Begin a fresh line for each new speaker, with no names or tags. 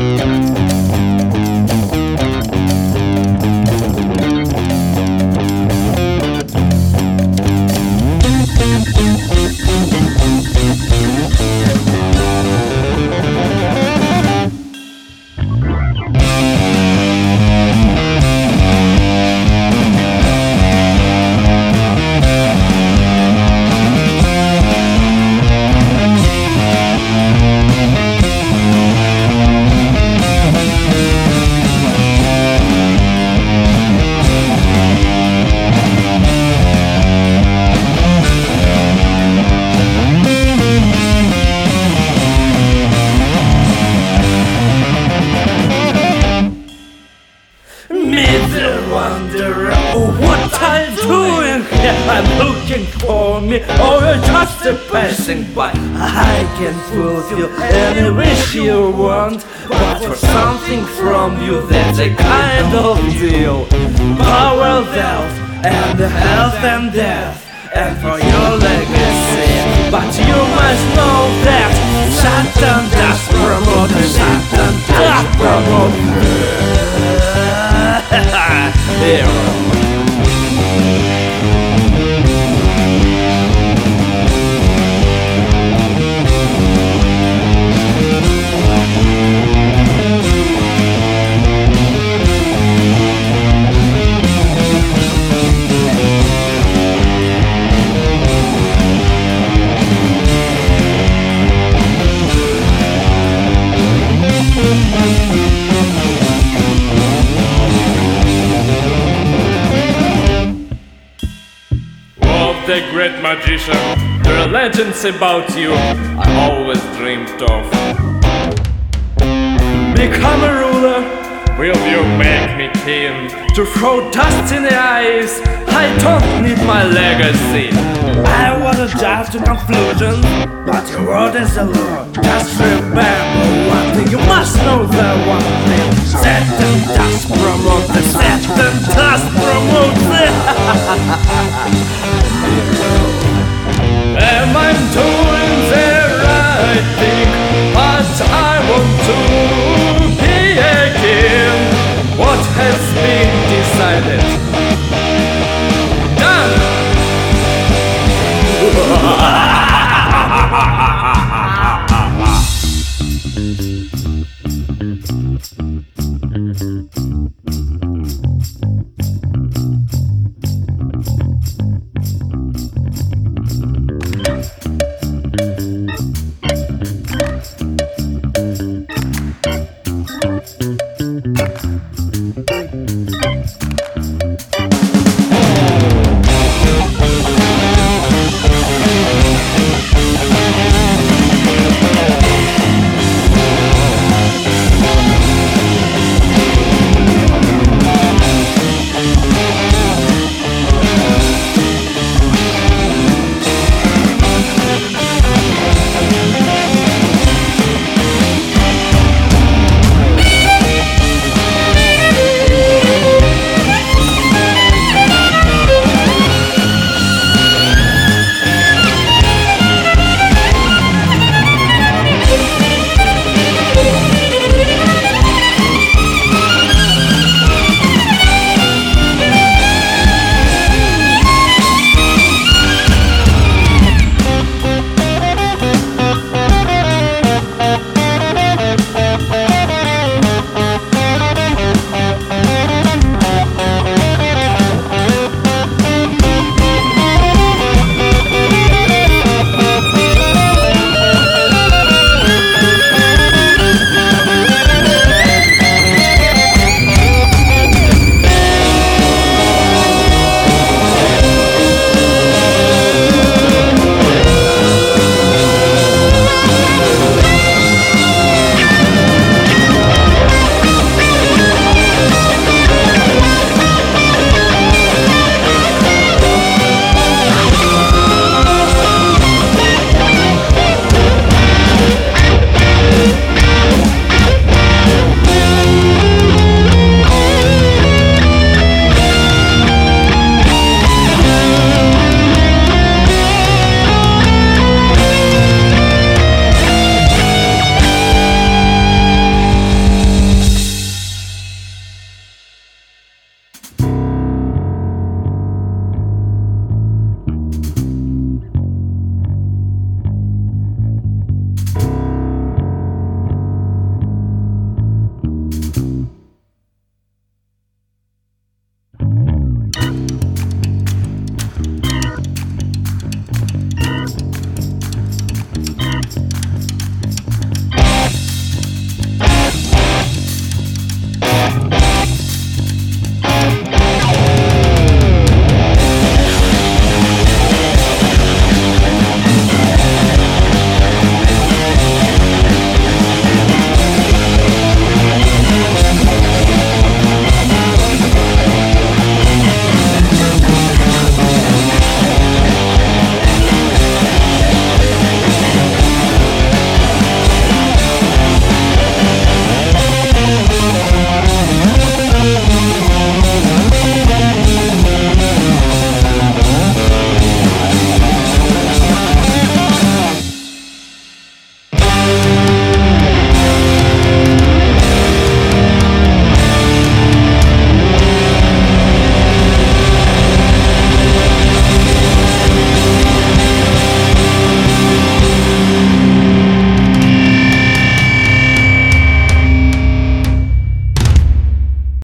Wanderer, oh, what are you doing here? I'm looking for me, or you're just a passing by. I can fulfill any wish you want, but for something from you that's a kind of deal. Power, wealth, and health and death, and for your legacy. But you must know that Satan does promote, Satan does promote.
The great magician, there are legends about you I always dreamed of.
Become a ruler,
will you make me king?
To throw dust in the eyes, I don't need my legacy. I wanna jump to conclusions, but your word is a law. Just